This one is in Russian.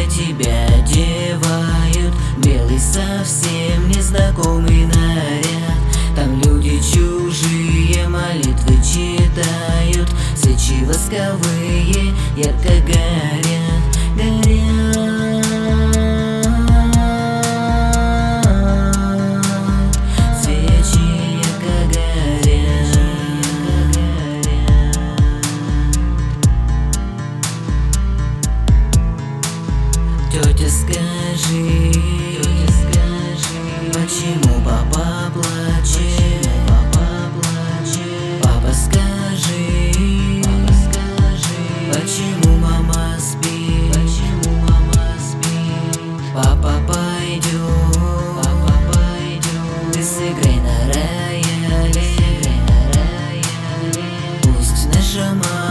тебя одевают белый совсем незнакомый наряд. Там люди чужие молитвы читают, свечи восковые ярко горят, горят. Свечи ярко горят. Тетя, скажи, почему папа плачет? Папа, скажи, почему мама спит? Папа, пойдем, ты сыграй на рояле, пусть наша мама